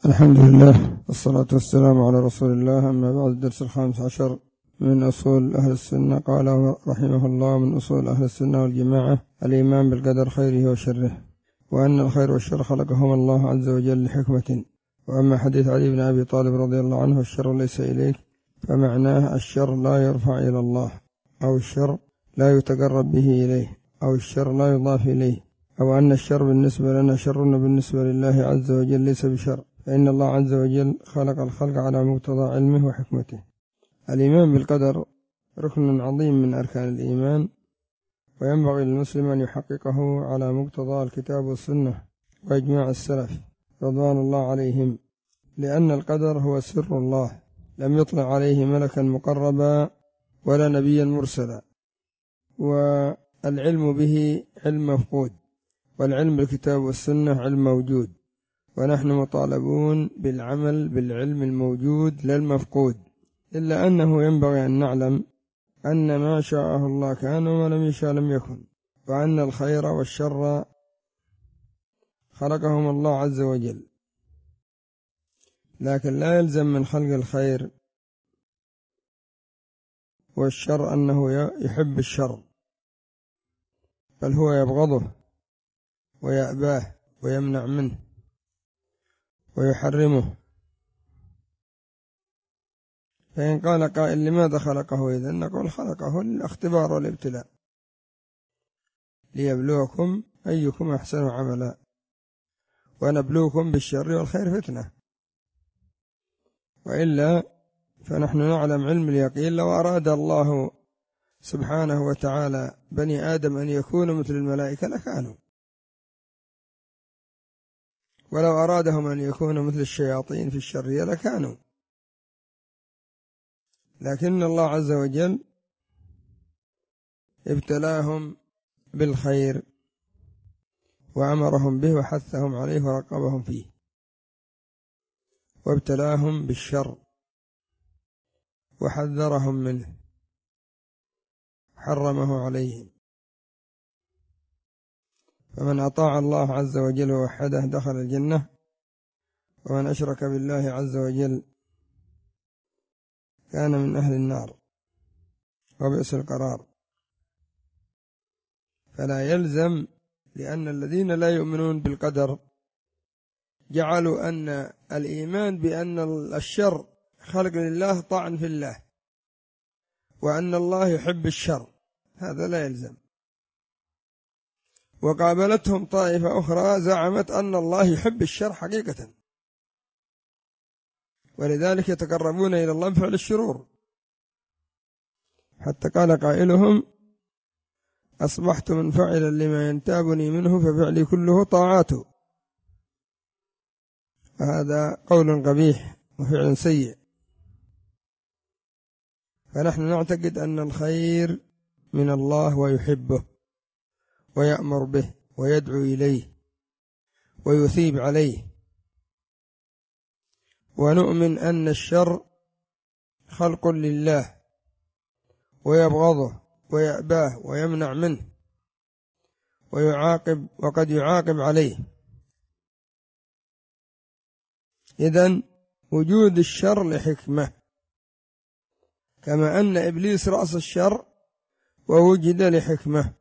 الحمد لله والصلاة والسلام على رسول الله. أما بعد، الدرس 15 من أصول أهل السنة. قال رحمه الله: من أصول أهل السنة والجماعة الإيمان بالقدر خيره وشره، وأن الخير والشر خلقهما الله عز وجل لحكمة. وأما حديث علي بن أبي طالب رضي الله عنه: الشر ليس إليك، فمعناه الشر لا يرفع إلى الله، أو الشر لا يتقرب به إليه، أو الشر لا يضاف إليه، أو أن الشر بالنسبة لنا شر بالنسبة لله عز وجل ليس بشر، فإن الله عز وجل خلق الخلق على مقتضى علمه وحكمته. الإيمان بالقدر ركن عظيم من أركان الإيمان، وينبغي للمسلم أن يحققه على مقتضى الكتاب والسنة وإجماع السلف رضوان الله عليهم، لأن القدر هو سر الله، لم يطلع عليه ملكا مقربا ولا نبيا مرسلا، والعلم به علم مفقود، والعلم بالكتاب والسنة علم موجود، ونحن مطالبون بالعمل بالعلم الموجود لا المفقود. إلا أنه ينبغي أن نعلم أن ما شاءه الله كان وما لم يشاء لم يكن، وأن الخير والشر خلقهم الله عز وجل، لكن لا يلزم من خلق الخير والشر أنه يحب الشر، بل هو يبغضه ويأباه ويمنع منه ويحرمه. فإن قال قائل: لماذا خلقه إذن؟ نقول: خلقه للاختبار والابتلاء، ليبلوكم أيكم أحسن عملا، ونبلوكم بالشر والخير فتنة. وإلا فنحن نعلم علم اليقين لو أراد الله سبحانه وتعالى بني آدم أن يكونوا مثل الملائكة لكانوا، ولو أرادهم أن يكونوا مثل الشياطين في الشرية لكانوا، لكن الله عز وجل ابتلاهم بالخير وأمرهم به وحثهم عليه ورقبهم فيه، وابتلاهم بالشر وحذرهم منه، حرمه عليهم. فمن أطاع الله عز وجل ووحده دخل الجنة، ومن أشرك بالله عز وجل كان من أهل النار، وبئس القرار. فلا يلزم، لأن الذين لا يؤمنون بالقدر جعلوا أن الإيمان بأن الشر خلق لله طعن في الله، وأن الله يحب الشر، هذا لا يلزم. وقابلتهم طائفة أخرى زعمت أن الله يحب الشر حقيقة، ولذلك يتقربون إلى الله بفعل الشرور، حتى قال قائلهم: أصبحت منفعلا لما ينتابني منه، ففعلي كله طاعاته. هذا قول قبيح وفعل سيء. فنحن نعتقد أن الخير من الله ويحبه ويأمر به ويدعو إليه ويثيب عليه، ونؤمن أن الشر خلق لله ويبغضه ويأباه ويمنع منه ويعاقب، وقد يعاقب عليه. إذن وجود الشر لحكمة، كما أن إبليس رأس الشر ووجد لحكمة.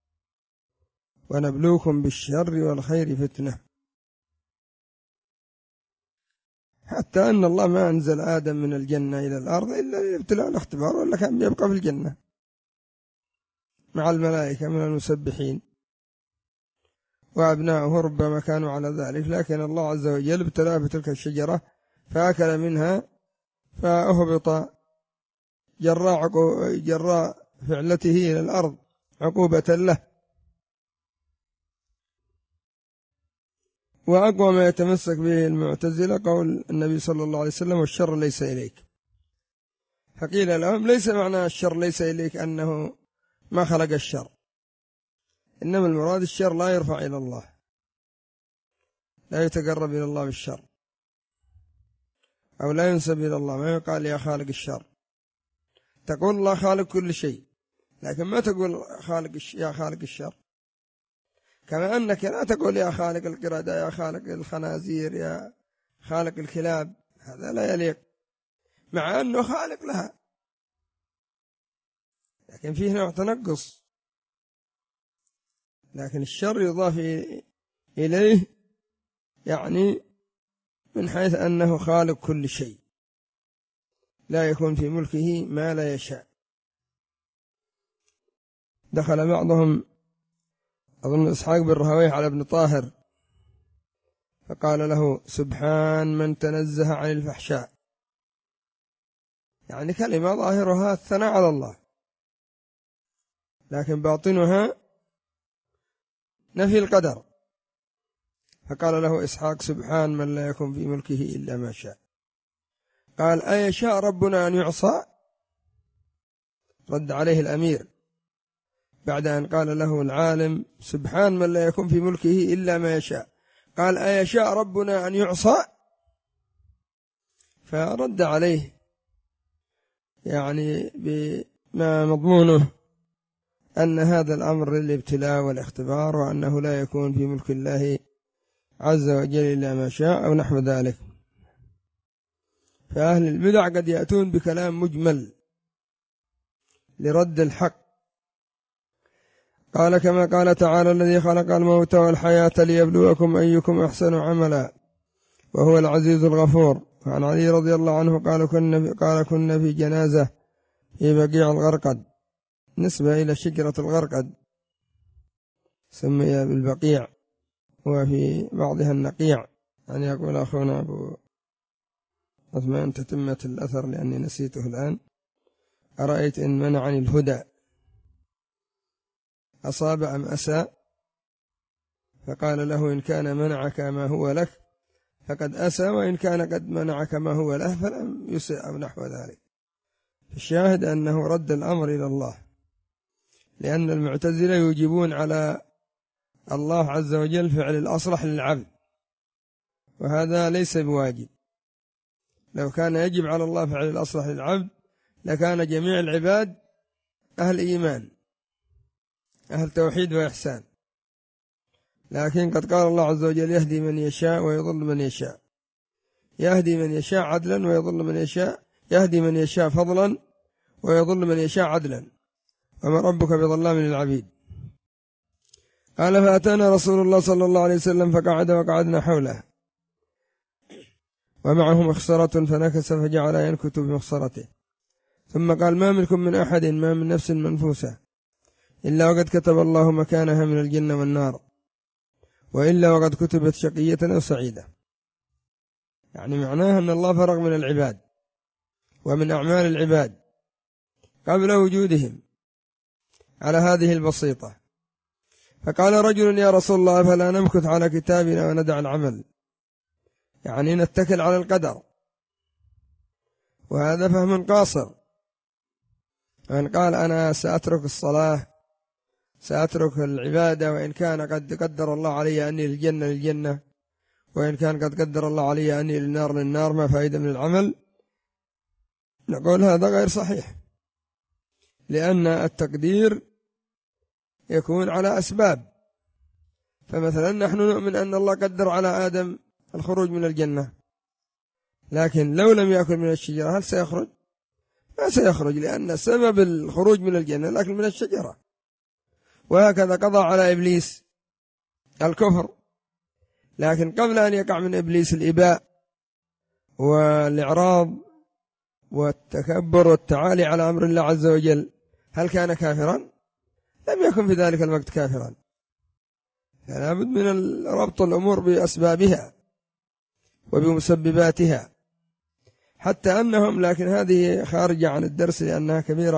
ونبلوكم بالشر والخير فتنة، حتى أن الله ما أنزل آدم من الجنة إلى الأرض إلا للابتلاء والاختبار، ولا كان بيبقى في الجنة مع الملائكة من المسبحين، وأبناؤه ربما كانوا على ذلك، لكن الله عز وجل ابتلاه بتلك الشجرة فأكل منها فأهبط جراء فعلته إلى الأرض عقوبة له. وأقوى ما يتمسك به المعتزلة قول النبي صلى الله عليه وسلم: والشر ليس إليك. فقيل لهم: ليس معنى الشر ليس إليك أنه ما خلق الشر، إنما المراد الشر لا يرفع إلى الله، لا يتقرب إلى الله بالشر، أو لا ينسب إلى الله. ما يقال يا خالق الشر، تقول الله خالق كل شيء، لكن ما تقول يا خالق الشر، كما أنك لا تقول يا خالق القردة، يا خالق الخنازير، يا خالق الكلاب، هذا لا يليق مع أنه خالق لها، لكن فيه نوع تنقص. لكن الشر يضاف إليه يعني من حيث أنه خالق كل شيء، لا يكون في ملكه ما لا يشاء. دخل بعضهم أظن إسحاق بن راهويه على ابن طاهر فقال له: سبحان من تنزه عن الفحشاء، يعني كلمة ظاهرها الثناء على الله لكن باطنها نفي القدر. فقال له إسحاق: سبحان من لا يكون في ملكه إلا ما شاء. قال: أيشاء ربنا أن يعصى؟ رد عليه الأمير بعد أن قال له العالم: سبحان من لا يكون في ملكه إلا ما يشاء، قال: أيشاء ربنا أن يعصى؟ فرد عليه يعني بما مضمونه أن هذا الأمر للابتلاء والاختبار، وأنه لا يكون في ملك الله عز وجل إلا ما شاء أو نحو ذلك. فأهل البدع قد يأتون بكلام مجمل لرد الحق. قال: كما قال تعالى: الذي خلق الموت والحياة ليبلوكم أيكم أحسن عملا وهو العزيز الغفور. وعن علي رضي الله عنه قال: كنا في جنازة في بقيع الغرقد، نسبة إلى شجرة الغرقد سمي بالبقيع، وفي بعضها النقيع. يعني يقول أخونا أبو عثمان تتمة الأثر لأني نسيته الآن: أرأيت إن منعني الهدى أصاب أم أسى؟ فقال له: إن كان منعك ما هو لك فقد أسى، وإن كان قد منعك ما هو له فلم يسئ أو نحو ذلك. الشاهد أنه رد الأمر إلى الله، لأن المعتزلة يوجبون على الله عز وجل فعل الأصلح للعبد، وهذا ليس بواجب. لو كان يجب على الله فعل الأصلح للعبد لكان جميع العباد أهل إيمان أهل توحيد وإحسان، لكن قد قال الله عز وجل: يهدي من يشاء ويضل من يشاء، يهدي من يشاء عدلا ويضل من يشاء، يهدي من يشاء فضلا ويضل من يشاء عدلا، وما ربك بظلام للعبيد. قال: فأتانا رسول الله صلى الله عليه وسلم فقعد وقعدنا حوله ومعه مخصرة فنكس فجعل ينكت بمخصرته، ثم قال: ما منكم من أحد، ما من نفس منفوسة إلا وقد كتب الله مكانها من الجنة والنار، وإلا وقد كتبت شقية أو سعيدة. يعني معناه أن الله فرغ من العباد ومن أعمال العباد قبل وجودهم على هذه البسيطة. فقال رجل: يا رسول الله، فلا نمكث على كتابنا وندع العمل؟ يعني نتكل على القدر، وهذا فهم قاصر. من قال: أنا سأترك الصلاة، سأترك العبادة، وإن كان قد قدر الله علي أني للجنة للجنة، وإن كان قد قدر الله علي أني للنار للنار، ما فائدة من العمل؟ نقول هذا غير صحيح، لأن التقدير يكون على أسباب. فمثلا نحن نؤمن أن الله قدر على آدم الخروج من الجنة، لكن لو لم يأكل من الشجرة هل سيخرج؟ ما سيخرج، لأن سبب الخروج من الجنة الأكل من الشجرة. وهكذا قضى على إبليس الكفر، لكن قبل أن يقع من إبليس الإباء والإعراض والتكبر والتعالي على أمر الله عز وجل، هل كان كافرا؟ لم يكن في ذلك الوقت كافرا. فلا بد من ربط الأمور بأسبابها وبمسبباتها، حتى أنهم، لكن هذه خارجة عن الدرس لأنها كبيرة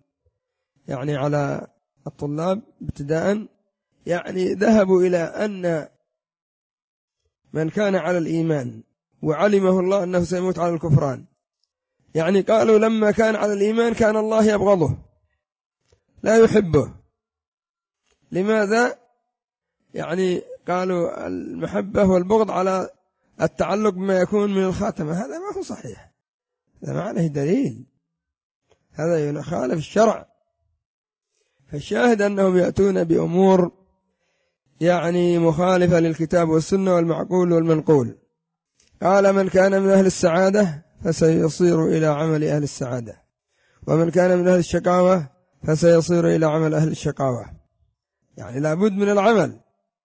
على الطلاب ابتداء. يعني ذهبوا إلى أن من كان على الإيمان وعلمه الله أنه سيموت على الكفران، يعني قالوا لما كان على الإيمان كان الله يبغضه لا يحبه. لماذا؟ يعني قالوا المحبة والبغض على التعلق بما يكون من الخاتمة. هذا ما هو صحيح، هذا ما عليه دليل، هذا يخالف الشرع. فالشاهد أنهم يأتون بأمور يعني مخالفة للكتاب والسنة والمعقول والمنقول. قال من كان من أهل السعادة فسيصير إلى عمل أهل السعادة، ومن كان من أهل الشقاوة فسيصير إلى عمل أهل الشقاوة. يعني لابد من العمل،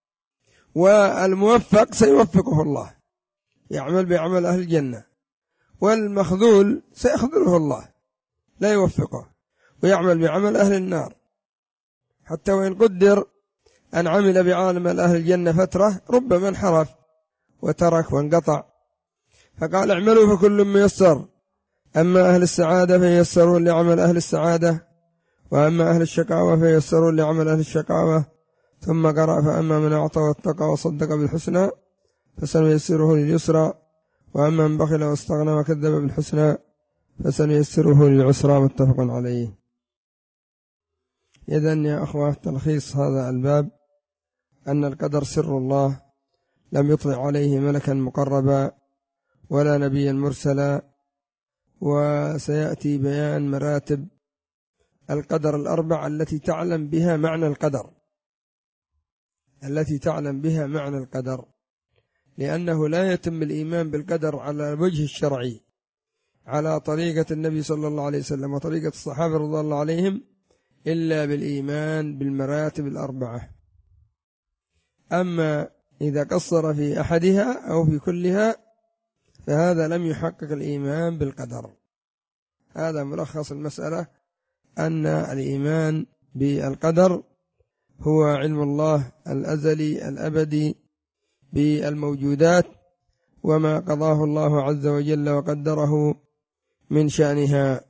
والموفق سيوفقه الله يعمل بعمل أهل الجنة، والمخذول سيخذله الله لا يوفقه ويعمل بعمل أهل النار. حتى وإن قدر أن عمل بعمل أهل الجنة فترة ربما انحرف وترك وانقطع. فقال اعملوا فكل ميسر، أما أهل السعادة فييسرون لعمل أهل السعادة، وأما أهل الشقاوة فييسرون لعمل أهل الشقاوة. ثم قرأ فأما من أعطى واتقى وصدق بالحسنى فسنيسره لليسرى، وأما من بخل واستغنى وكذب بالحسنى فسنيسره للعسرى. متفق عليه. إذن يا أخوة تلخيص هذا الباب أن القدر سر الله، لم يطلع عليه ملكا مقربا ولا نبيا مرسلا. وسيأتي بيان مراتب القدر الأربع التي تعلم بها معنى القدر، لأنه لا يتم الإيمان بالقدر على الوجه الشرعي على طريقة النبي صلى الله عليه وسلم وطريقة الصحابة رضي الله عليهم إلا بالإيمان بالمراتب الأربعة. أما إذا قصر في أحدها أو في كلها فهذا لم يحقق الإيمان بالقدر. هذا ملخص المسألة، أن الإيمان بالقدر هو علم الله الأزلي الأبدي بالموجودات وما قضاه الله عز وجل وقدره من شأنها.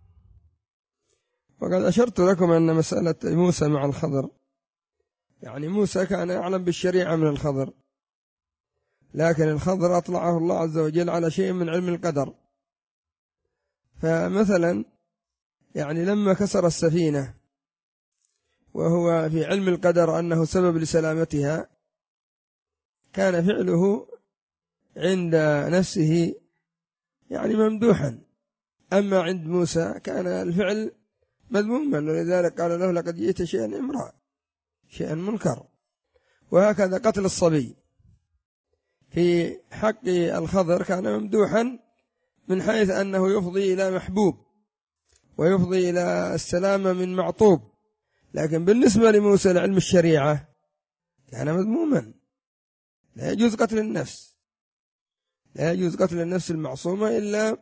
وقد أشرت لكم أن مسألة موسى مع الخضر، يعني موسى كان يعلم بالشريعة من الخضر، لكن الخضر أطلعه الله عز وجل على شيء من علم القدر. فمثلا يعني لما كسر السفينة وهو في علم القدر أنه سبب لسلامتها، كان فعله عند نفسه يعني ممدوحا، أما عند موسى كان الفعل مذموما، ولذلك قال له لقد جئت شيئا إمرا، شيئا منكر. وهكذا قتل الصبي في حق الخضر كان ممدوحا من حيث أنه يفضي إلى محبوب ويفضي إلى السلامة من معطوب، لكن بالنسبة لموسى لعلم الشريعة كان مذموما. لا يجوز قتل النفس، لا يجوز قتل النفس المعصومة إلا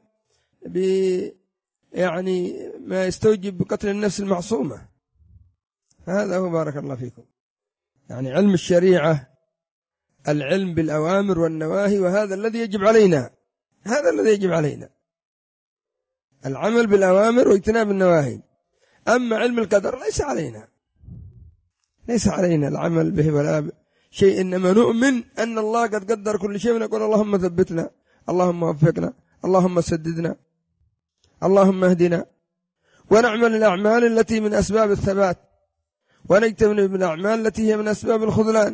يعني ما يستوجب بقتل النفس المعصومة. فهذا هو بارك الله فيكم يعني علم الشريعة، العلم بالأوامر والنواهي، وهذا الذي يجب علينا، هذا الذي يجب علينا العمل بالأوامر واجتناب النواهي. أما علم القدر ليس علينا العمل به ولا شيء، إنما نؤمن أن الله قد قدر كل شيء، ونقول اللهم ثبتنا، اللهم وفقنا، اللهم سددنا، اللهم اهدنا، ونعمل الأعمال التي من أسباب الثبات، ونجتنب الأعمال التي هي من أسباب الخذلان.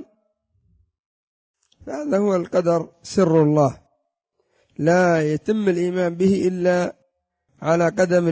فهذا هو القدر سر الله، لا يتم الإيمان به إلا على قدم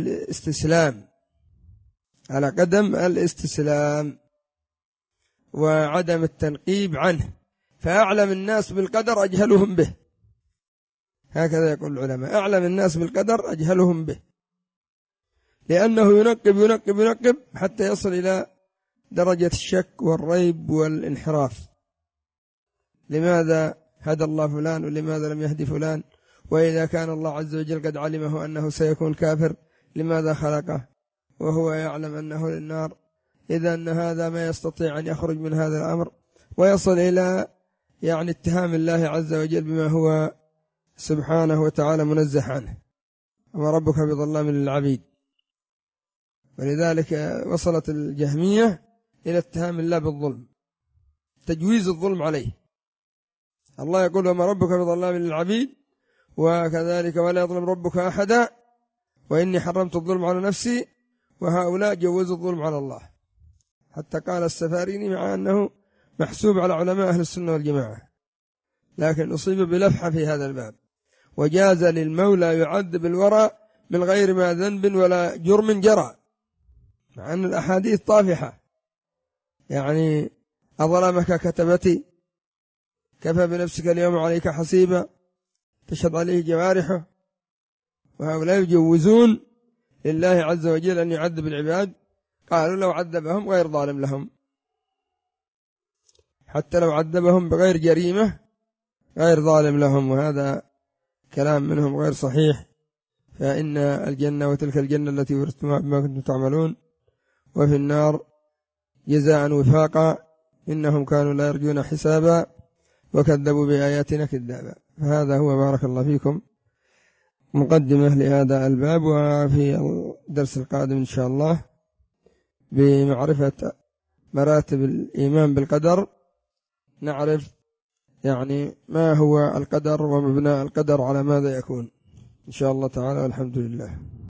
الاستسلام وعدم التنقيب عنه. فأعلم الناس بالقدر أجهلهم به، هكذا يقول العلماء، أعلم الناس بالقدر أجهلهم به، لأنه ينقب حتى يصل إلى درجة الشك والريب والانحراف. لماذا هدى الله فلان ولماذا لم يهدي فلان؟ وإذا كان الله عز وجل قد علمه أنه سيكون كافر لماذا خلقه وهو يعلم أنه للنار؟ إذا أن هذا ما يستطيع أن يخرج من هذا الأمر ويصل إلى يعني اتهام الله عز وجل بما هو سبحانه وتعالى منزه عنه، وما ربك بظلام للعبيد. ولذلك وصلت الجهمية إلى اتهام الله بالظلم، تجويز الظلم عليه. الله يقول وما ربك بظلام للعبيد، وكذلك ولا يظلم ربك أحدا وإني حرمت الظلم على نفسي، وهؤلاء جوزوا الظلم على الله. حتى قال السفاريني مع أنه محسوب على علماء أهل السنة والجماعة، لكن أصيب بلفحة في هذا الباب، وجاز للمولى يعذب الورى من غير ما ذنب ولا جرم جرى، مع أن الأحاديث طافحة. يعني أظلمك كتبتي، كفى بنفسك اليوم عليك حسيبا، تشهد عليه جوارحه، وهؤلاء يجوزون لله عز وجل أن يعذب العباد. قالوا لو عذبهم غير ظالم لهم، حتى لو عذبهم بغير جريمة غير ظالم لهم، وهذا كلام منهم غير صحيح. فإن الجنة وتلك الجنة التي ورثتموها بما كنتم تعملون، وفي النار جزاء وفاقا، إنهم كانوا لا يرجون حسابا وكذبوا بآياتنا كذابا. فهذا هو بارك الله فيكم مقدمة لهذا الباب. وفي الدرس القادم إن شاء الله بمعرفة مراتب الإيمان بالقدر نعرف يعني ما هو القدر ومبنى القدر على ماذا يكون إن شاء الله تعالى، والحمد لله.